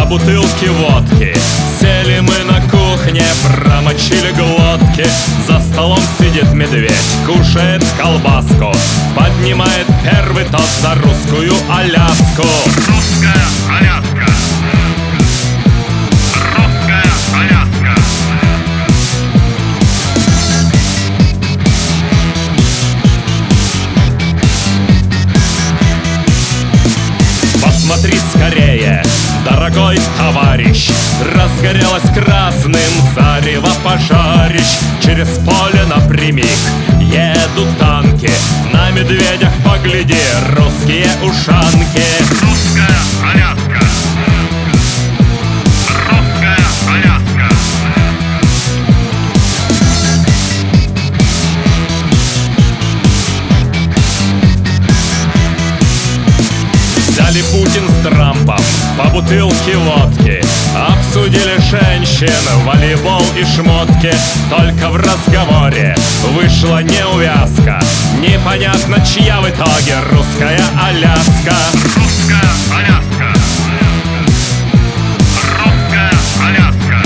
бутылке водки. Сели мы на кухне, промочили глотки. За столом сидит медведь, кушает колбаску, поднимает первый тост за русскую Аляску. Русская Аляска. Русская Аляска. Посмотри скорее, дорогой товарищ, разгорелось красным зарево пожарищ. Через поле напрямик едут танки, на медведях погляди, русские ушанки. Русская Аляска. Русская Аляска. Взяли Путин с Трампом по бутылке водки, обсудили женщин, волейбол и шмотки. Только в разговоре вышла неувязка, непонятно, чья в итоге русская Аляска. Русская Аляска. Русская Аляска.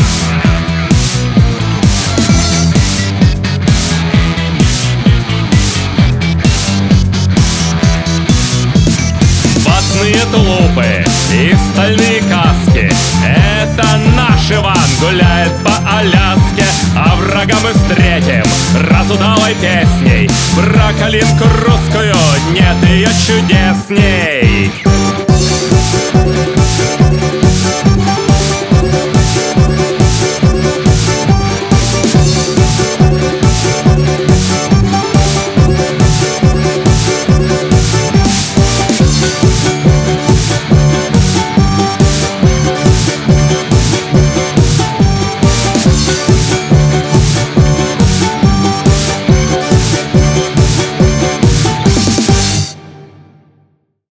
Ватные тулупы и стальные каски — это наш Иван гуляет по Аляске. А врага мы встретим разудалой песней, про калинку русскую нет ее чудесней.